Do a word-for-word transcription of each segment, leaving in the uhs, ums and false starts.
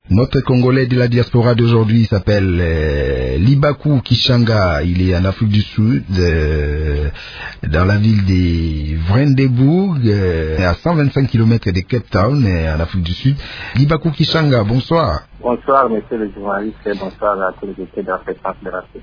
Notre Congolais de la diaspora d'aujourd'hui s'appelle euh, Libaku Kishanga. Il est en Afrique du Sud, euh, dans la ville de Vredebourg, euh, à cent vingt-cinq kilomètres de Cape Town, euh, en Afrique du Sud. Libaku Kishanga, bonsoir. Bonsoir, monsieur le journaliste, et bonsoir à tous les équipes de la fréquence de l'Afrique.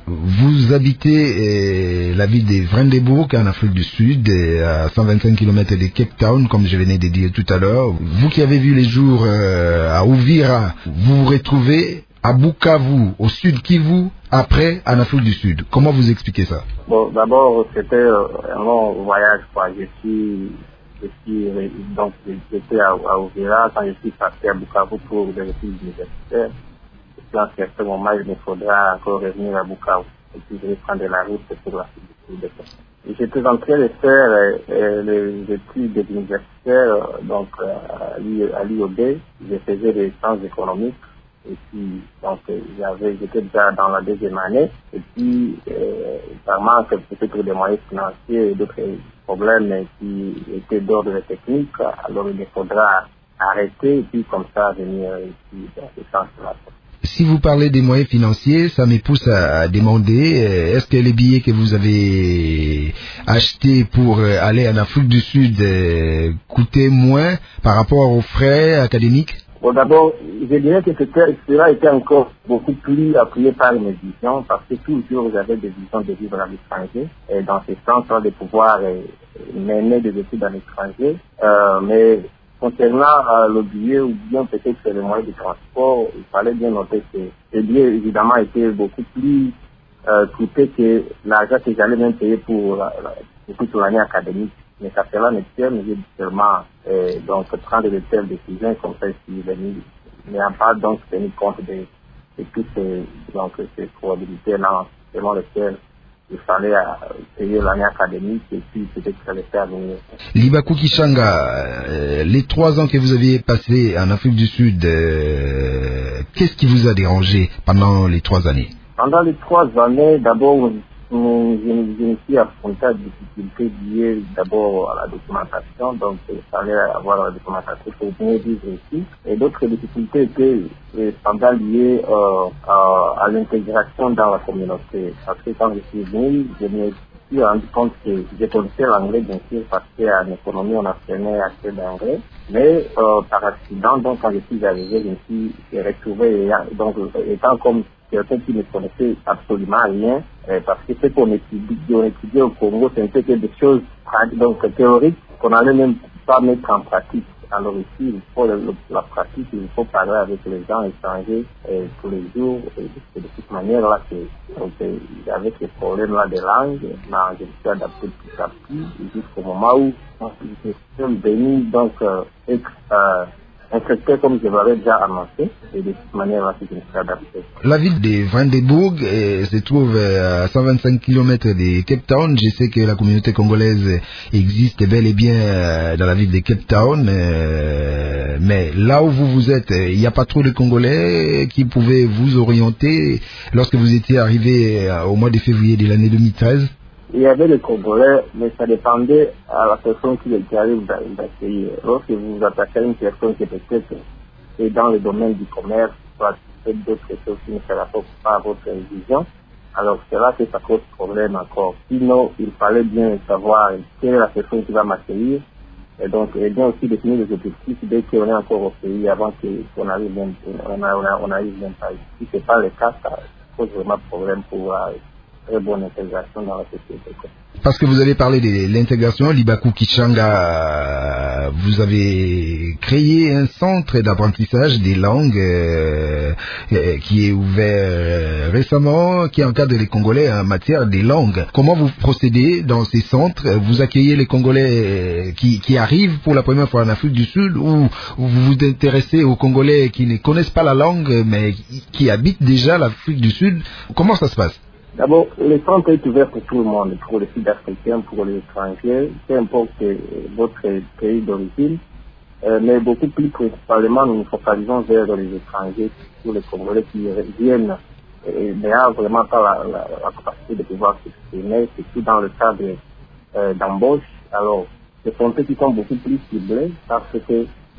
Vous habitez euh, la ville de Vredebourg en Afrique du Sud, euh, à cent vingt-cinq kilomètres de Cape Town, comme je venais de dire tout à l'heure. Vous qui avez vu les jours euh, à Uvira, vous vous retrouvez à Bukavu, au sud Kivu, après en Afrique du Sud. Comment vous expliquez ça? Bon, d'abord, c'était euh, un long voyage, quoi. Je suis, je suis donc j'étais à, à Uvira quand je suis parti à Bukavu pour des études universitaires. En certain moment, il me faudra encore revenir à Bukavu. Et puis, je vais prendre la route pour la suite. J'étais en train de faire euh, les études universitaires, donc euh, à l'I O B. Je faisais des sciences économiques. Et puis, donc, j'avais, j'étais déjà dans la deuxième année. Et puis, euh, par manque peut-être des moyens financiers et d'autres problèmes qui étaient d'ordre technique, alors il me faudra arrêter et puis comme ça venir ici dans ce sens-là. Si vous parlez des moyens financiers, ça me pousse à demander, est-ce que les billets que vous avez achetés pour aller en Afrique du Sud coûtaient moins par rapport aux frais académiques? Bon, d'abord, je dirais que cela était encore beaucoup plus appuyé par mes visions, parce que toujours j'avais des visions de vivre à l'étranger, et dans ce sens, de pouvoir euh, mener des études à l'étranger. Euh, mais concernant euh, le billet ou bien peut-être les moyens de transport, il fallait bien noter que les billets évidemment étaient beaucoup plus euh, coûteux que l'argent que j'allais même payer pour, la, la, pour toute l'année académique. Mais ça cela ne tient, mais j'ai seulement euh, donc prendre de telles décisions comme ça ici, mais en pas donc tenir compte de, de toutes ces, donc, ces probabilités-là selon lesquelles il fallait euh, payer l'année académique et puis peut-être que ça allait faire venir. Libaku Kishanga, euh, les trois ans que vous aviez passés en Afrique du Sud, euh, qu'est-ce qui vous a dérangé pendant les trois années? Pendant les trois années, d'abord, je, je me suis affronté à des difficultés liées d'abord à la documentation, donc il fallait avoir la documentation pour bien vivre ici. Et d'autres difficultés étaient pendant liées euh, à, à l'intégration dans la communauté. Parce que quand je suis venu, je me suis rendu compte que je connaissais l'anglais bien sûr parce qu'en économie on apprenait assez d'anglais. Mais euh, par accident, donc quand je suis arrivé, je me suis retrouvé donc étant comme quelqu'un qui ne connaissait absolument rien, euh, parce que ce qu'on étudie, on étudiait au Congo, c'était que des choses donc théoriques qu'on n'allait même pas mettre en pratique. Alors ici, il faut la, la pratique, il faut parler avec les gens, échanger euh, tous les jours. Et de, de toute manière-là, avec ces problèmes-là de langue, mais je me suis adapté petit à petit jusqu'au moment où je suis venu donc euh, être euh, un secteur comme je l'avais déjà annoncé, et de toute manière-là, je me suis adapté. La ville de Vredebourg euh, se trouve à cent vingt-cinq kilomètres de Cape Town. Je sais que la communauté congolaise existe bel et bien euh, dans la ville de Cape Town, euh, mais là où vous vous êtes, il n'y a pas trop de Congolais qui pouvaient vous orienter lorsque vous étiez arrivé euh, au mois de février de l'année deux mille treize? Il y avait des Congolais, mais ça dépendait à la personne qui, qui arrive d'accueillir. Lorsque vous vous attaquez à une personne qui peut-être est dans le domaine du commerce, soit d'autres choses qui ne se rapportent pas à votre vision, alors c'est là que ça cause problème encore. Sinon, il fallait bien savoir quelle est la personne qui va m'accueillir, et donc et bien aussi définir les objectifs dès qu'on est encore au pays, avant qu'on arrive même, on, a, on, a, on arrive même pas. Si ce n'est pas le cas, ça cause vraiment problème pour euh, très bonne intégration dans la société. Parce que vous avez parlé de l'intégration, Libaku Kishanga, vous avez créé un centre d'apprentissage des langues euh, euh, qui est ouvert euh, récemment, qui encadre les Congolais en matière des langues. Comment vous procédez dans ces centres? Vous accueillez les Congolais qui, qui arrivent pour la première fois en Afrique du Sud, ou vous vous intéressez aux Congolais qui ne connaissent pas la langue mais qui, qui habitent déjà l'Afrique du Sud? Comment ça se passe? D'abord, le centre est ouvert pour tout le monde, pour les Sud-Africains, pour les étrangers, peu importe votre pays d'origine, euh, mais beaucoup plus principalement, nous nous focalisons vers les étrangers, sur les Congolais qui viennent, et n'ayant vraiment pas la, la, la capacité de pouvoir s'exprimer, surtout dans le cadre euh, d'embauche. Alors, ce sont eux qui sont beaucoup plus ciblés, parce que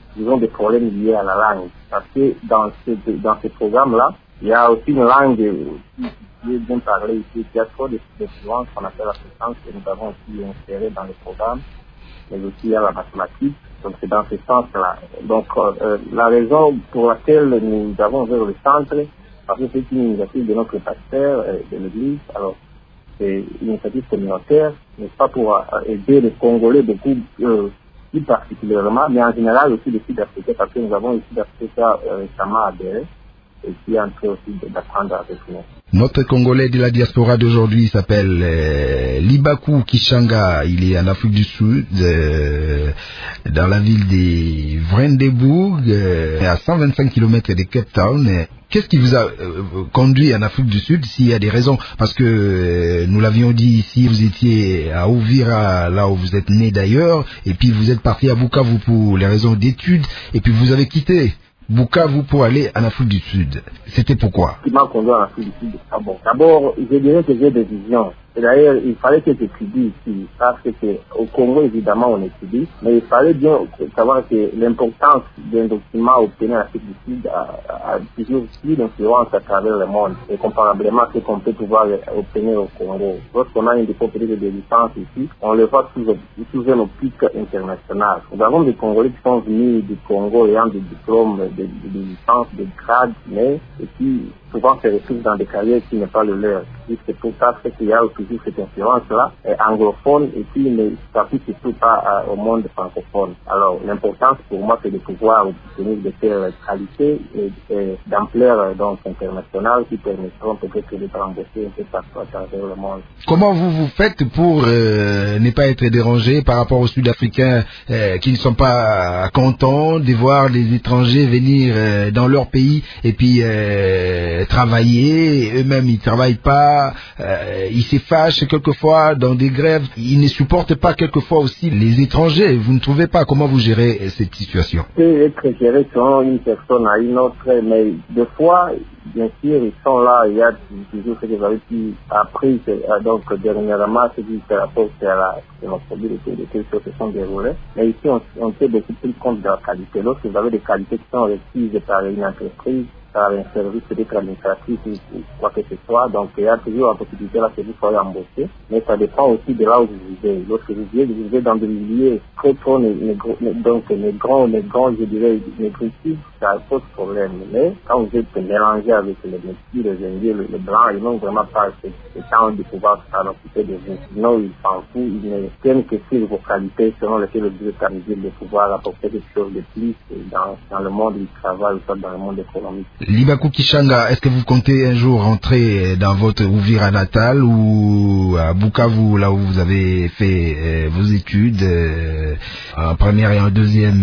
disons, des problèmes liés à la langue. Parce que dans ce, dans ce programme-là, il y a aussi une langue qui est bien parlée ici, il y a trop de fluences qu'on appelle la fréquence que nous avons aussi inséré dans le programme, mais aussi il y a la mathématique. Donc c'est dans ce sens-là. Donc euh, la raison pour laquelle nous avons ouvert le centre, parce que c'est une initiative de notre pasteur euh, de l'Église. Alors c'est une initiative communautaire, n'est-ce pas, pour euh, aider les Congolais beaucoup euh, plus particulièrement, mais en général aussi les Sud-Africains, parce que nous avons les Sud-Africains euh, récemment adhéré et qui est en train aussi d'apprendre avec nous. Notre Congolais de la diaspora d'aujourd'hui s'appelle euh, Libaku Kishanga. Il est en Afrique du Sud, euh, dans la ville de Vredebourg, euh, à cent vingt-cinq kilomètres de Cape Town. Qu'est-ce qui vous a euh, conduit en Afrique du Sud, s'il y a des raisons? Parce que euh, nous l'avions dit ici, vous étiez à Uvira, là où vous êtes né d'ailleurs, et puis vous êtes parti à Bukavu pour les raisons d'études, et puis vous avez quitté Bukavu pour aller en Afrique du Sud. C'était pourquoi? Ce qui m'a conduit en Afrique du Sud, ah bon. D'abord, je dirais que j'ai des visions. Et d'ailleurs, il fallait que j'étudie ici, parce que au Congo, évidemment, on étudie, mais il fallait bien savoir que l'importance d'un document obtenu en Afrique du Sud a, a toujours plus d'influence à travers le monde, et comparablement à ce qu'on peut pouvoir obtenir au Congo. Lorsqu'on a une dépôt de licence ici, on le voit sous, sous un optique international. Nous avons des Congolais qui sont venus du Congo ayant des diplômes, des, des licences, des grades, mais et qui souvent se retrouvent dans des carrières qui n'est pas le leur. C'est pour ça qu'il y a toujours cette influence-là, anglophone, et qui ne s'applique surtout pas à, au monde francophone. Alors, l'importance pour moi, c'est de pouvoir obtenir des telles qualités et, et d'ampleur donc internationale qui permettront peut-être de embaucher un peu partout à travers le monde. Comment vous vous faites pour euh, ne pas être dérangé par rapport aux Sud-Africains euh, qui ne sont pas contents de voir les étrangers venir euh, dans leur pays et puis euh, travailler, eux-mêmes ils travaillent pas, euh, ils se fâchent quelquefois dans des grèves, ils ne supportent pas quelquefois aussi les étrangers. Vous ne trouvez pas comment vous gérez cette situation? C'est être géré selon une personne à une autre, mais des fois, bien sûr, ils sont là, il y a toujours ce que vous avez pu appris, donc dernièrement, ce qui se rapporte à la démocratie de quelque chose se sont déroulés. Mais ici, on, on tient beaucoup plus compte de la qualité. Lorsque vous avez des qualités qui sont requises par une entreprise, par un service peut-être administratif ou quoi que ce soit, donc il y a toujours la possibilité là que vous soyez embauché, mais ça dépend aussi de là où vous vivez. Lorsque vous vivez, vous vivez dans des milieux très trop, donc les grands, les grands, je dirais, négritudes, ça pose problème. Mais quand vous êtes mélangé avec les métis, les indiens, les blancs, ils n'ont vraiment pas ce temps de pouvoir s'occuper de vous. Sinon, ils s'en foutent, ils ne tiennent que sur vos qualités selon lesquelles vous êtes arrivé de pouvoir apporter quelque chose de plus dans, dans le monde du travail ou soit dans le monde économique. Libaku Kishanga, est-ce que vous comptez un jour rentrer dans votre Uvira natal ou à Bukavu, là où vous avez fait euh, vos études euh, en première et en deuxième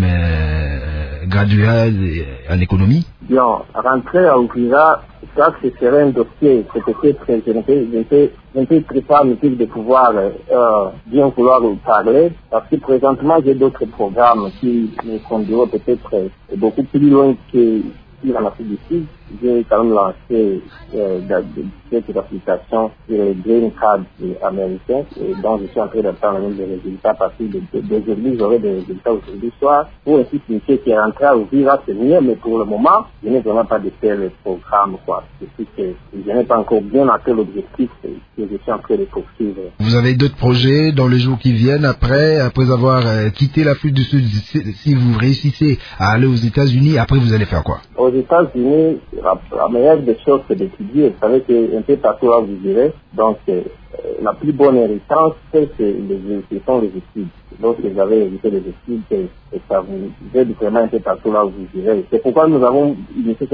euh, graduale en économie? Bien, rentrer à Uvira, ça ce serait un dossier que peut-être je ne peux, je ne peux pas me dire de pouvoir euh, bien vouloir vous parler, parce que présentement j'ai d'autres programmes qui me conduiront peut-être beaucoup plus loin que en Afrique du Sud. J'ai quand même lancé euh, quelques applications sur les Green Cards américains et dont je suis en train d'attendre des résultats parce que d'aujourd'hui j'aurai des résultats aujourd'hui soir pour ainsi signifier qui est rentré à Uvira, c'est mieux, mais pour le moment je n'ai vraiment pas de tel programme, quoi. C'est que je n'ai pas encore bien atteint l'objectif que je suis en train de poursuivre. Vous avez d'autres projets dans les jours qui viennent après, après avoir euh, quitté l'Afrique du Sud, si, si vous réussissez à aller aux États-Unis, après vous allez faire quoi? Aux États-Unis, la, la meilleure des choses, c'est d'étudier. Vous savez qu'un peu partout là où vous irez, donc euh, la plus bonne héritage, c'est les, ce sont les études. Lorsque vous avez évité les études, et, et ça vous aide vraiment un peu partout là où vous irez. C'est pourquoi nous avons initié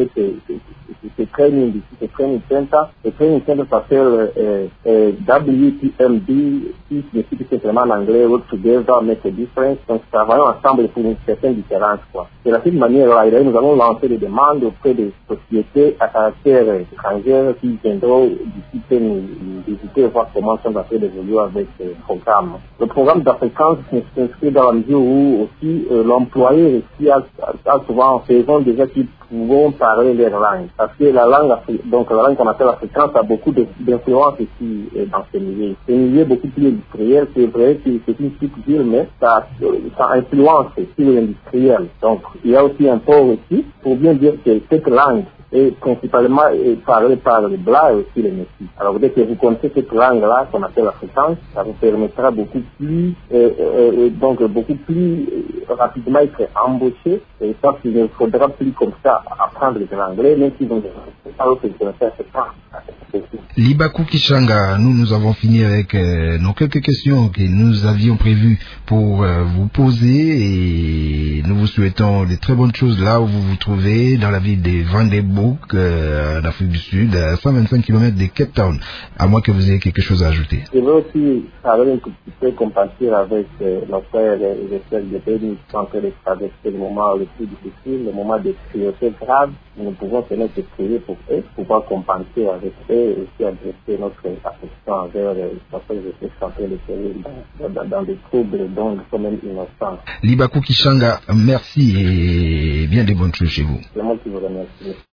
ce training ici, ce training center. Ce training center s'appelle euh, euh, W T M D, qui signifie simplement en anglais, Work Together, Make a Difference. Donc, travaillons ensemble pour une certaine différence, quoi. De la même manière-là, nous avons lancé des demandes auprès des sociétés à caractère étrangère qui viendront d'ici nous visiter et voir comment sont en train d'évoluer avec ce programme. Le programme d'Africains s'inscrit dans la mesure où aussi euh, l'employé réussit à, à, à souvent en faisant déjà qu'ils pouvons parler leur langue. Parce que la langue, donc la langue qu'on appelle afrikaans, a beaucoup d'influence ici dans ce milieu. C'est un milieu beaucoup plus industriel, c'est vrai que c'est une petite ville, mais ça, ça influence sur l'industriel. Donc, il y a aussi un port ici, pour bien dire que cette langue est principalement parlée par les Blancs et aussi les Métis. Alors, dès que vous connaissez cette langue-là, qu'on appelle afrikaans, ça vous permettra beaucoup plus, euh, euh, donc beaucoup plus rapidement être embauché, et ça, il ne faudra plus comme ça apprendre l'anglais, même si vous ne parlez que vous connaissez afrikaans. Libaku Kishanga, nous, nous avons fini avec euh, nos quelques questions que nous avions prévues pour euh, vous poser, et nous vous souhaitons de très bonnes choses là où vous vous trouvez, dans la ville de Vandebroek, euh, en Afrique du Sud, à cent vingt-cinq kilomètres de Cape Town, à moins que vous ayez quelque chose à ajouter. Je veux aussi parler un petit peu, compatir avec euh, nos frères et les frères de pays qui sont en train de traverser le moment le plus difficile, le moment de priorité grave. Nous pouvons seulement se prier pour eux, pouvoir compenser avec eux et aussi adresser notre affection envers les personnes qui sont en train de périr dans, dans, dans des troubles dont nous sommes même innocents. Libaku Kishanga, merci et bien des bonnes choses chez vous. C'est moi qui vous remercie.